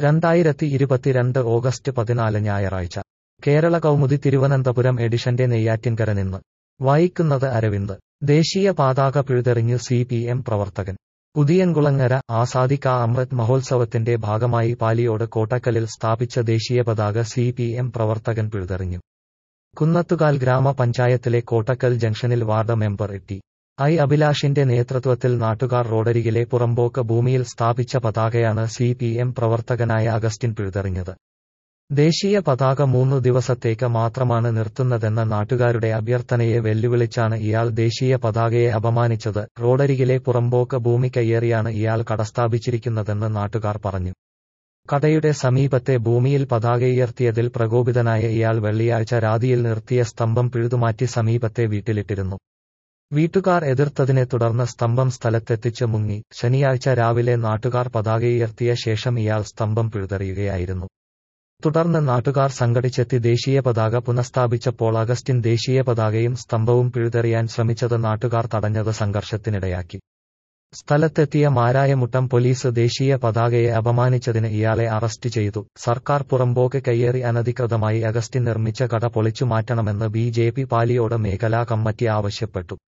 2022 August 14 ഞായറാഴ്ച കേരള കൗമുദി തിരുവനന്തപുരം എഡിഷന്റെ നെയ്യാറ്റിൻകര നിന്ന് വായിക്കുന്നത് അരവിന്ദ്. ദേശീയ പതാക പിഴുതെറിഞ്ഞു CPM പ്രവർത്തകൻ. പുതിയൻകുളങ്ങര. ആസാദി കാ അമൃത് മഹോത്സവത്തിന്റെ ഭാഗമായി പാലിയോട് കോട്ടക്കലിൽ സ്ഥാപിച്ച ദേശീയ പതാക CPM പ്രവർത്തകൻ പിഴുതെറിഞ്ഞു. കുന്നത്തുകാൽ ഗ്രാമപഞ്ചായത്തിലെ കോട്ടക്കൽ ജംഗ്ഷനിൽ വാർഡ് മെമ്പർ ടി. അഭിലാഷിന്റെ നേതൃത്വത്തിൽ നാട്ടുകാർ റോഡരികിലെ പുറമ്പോക്ക് ഭൂമിയിൽ സ്ഥാപിച്ച പതാകയാണ് CPM പ്രവർത്തകനായ അഗസ്റ്റിൻ പിഴുതെറിഞ്ഞത്. ദേശീയ പതാക 3 ദിവസത്തേക്ക് മാത്രമാണ് നിർത്തുന്നതെന്ന നാട്ടുകാരുടെ അഭ്യർത്ഥനയെ വെല്ലുവിളിച്ചാണ് ഇയാൾ ദേശീയ പതാകയെ അപമാനിച്ചത്. റോഡരികിലെ പുറമ്പോക്ക് ഭൂമി കയ്യേറിയാണ് ഇയാൾ കടസ്ഥാപിച്ചിരിക്കുന്നതെന്ന് നാട്ടുകാർ പറഞ്ഞു. കടയുടെ സമീപത്തെ ഭൂമിയിൽ പതാകയുയർത്തിയതിൽ പ്രകോപിതനായ ഇയാൾ വെള്ളിയാഴ്ച രാതിയിൽ നിർത്തിയ സ്തംഭം പിഴുതുമാറ്റി സമീപത്തെ വീട്ടിലിട്ടിരുന്നു. വീട്ടുകാർ എതിർത്തതിനെ തുടർന്ന് സ്തംഭം സ്ഥലത്തെത്തിച്ച് മുങ്ങി. ശനിയാഴ്ച രാവിലെ നാട്ടുകാർ പതാകയുയർത്തിയ ശേഷം ഇയാൾ സ്തംഭം പിഴുതെറിയുകയായിരുന്നു. തുടർന്ന് നാട്ടുകാർ സംഘടിച്ചെത്തി ദേശീയ പതാക പുനഃസ്ഥാപിച്ചപ്പോൾ അഗസ്റ്റിൻ ദേശീയ പതാകയും സ്തംഭവും പിഴുതെറിയാൻ ശ്രമിച്ചത് നാട്ടുകാർ തടഞ്ഞത് സംഘർഷത്തിനിടയാക്കി. സ്ഥലത്തെത്തിയ മാരായമുട്ടം പോലീസ് ദേശീയ പതാകയെ അപമാനിച്ചതിന് ഇയാളെ അറസ്റ്റ് ചെയ്തു. സർക്കാർ പുറമ്പോക്ക് കയ്യേറി അനധികൃതമായി അഗസ്റ്റിൻ നിർമ്മിച്ച കട പൊളിച്ചു മാറ്റണമെന്ന് BJP പാലിയോട് മേഖലാ കമ്മിറ്റി ആവശ്യപ്പെട്ടു.